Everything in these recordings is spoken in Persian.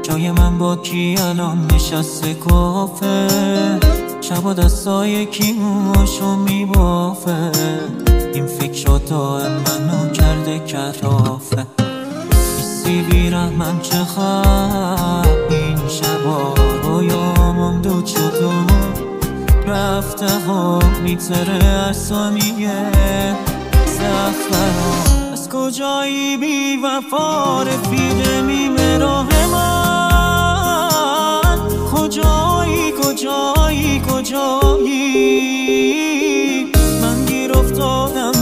جای من با کی الان نشسته کافه، شبا دستای کی موهاشو میبافه، این فکر دائم منو کرده کلافه. حسی بیرحمن چقدر این شبا رویامم دود شد و رفته ها میتره ارسانیه زخمه. از کجایی بی وفا رفیق نیمه راه من، کجایی کجایی کجایی، من گیر افتادم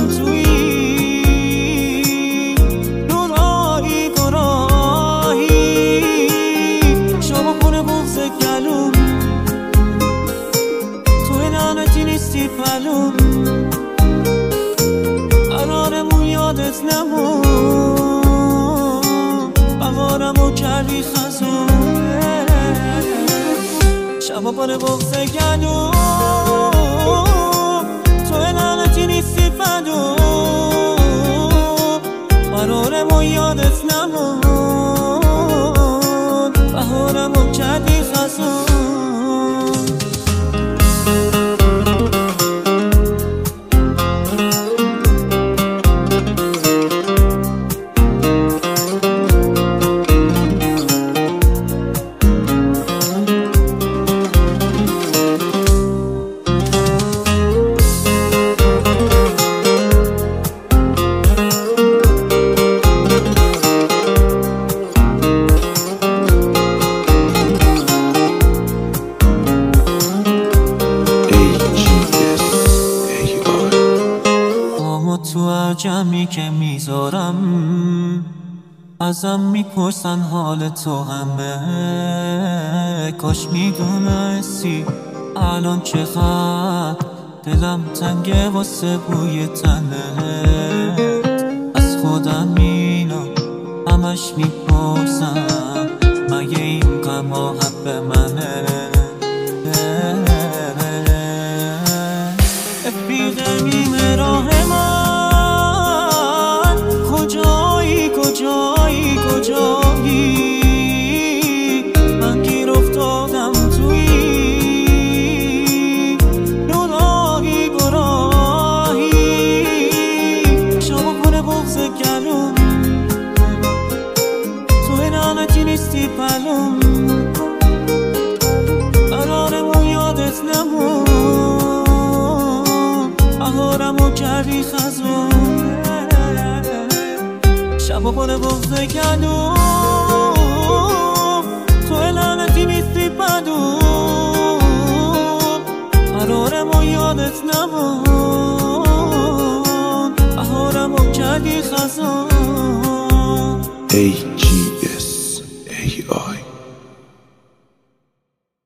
توی نورایی گراهی، شما پونه بغز گلوم توی لعنتی نیستی پلوم، قرارمون یادت نمون، بهارمو کردی خزون، شبا پاره بغز گلوم توی لعنتی نیستی پلوم، قرارمو یادت نمون، بهارمو کردی خزون. تو جمعی که میذارم ازم میپرسن حال تو همه، کاش میدونستی الان چقدر دلم تنگه واسه بوی تنت. از خودم اینا همش میپرسم مگه این غما حق منه، رفیق نیمه راه من، کجایی کجایی کجایی، من گیر افتادم توی نورایی گراهی، شما پونه بغز گلوم توی لعنتی نیستی پلوم، قرارمون یادت نمون، بهارمو کردی خزون، شبا پاره بغز گلوم توی لعنتی نیستی پلوم، قرارمو یادت نمون، بهارمو کردی خزون. AGS AI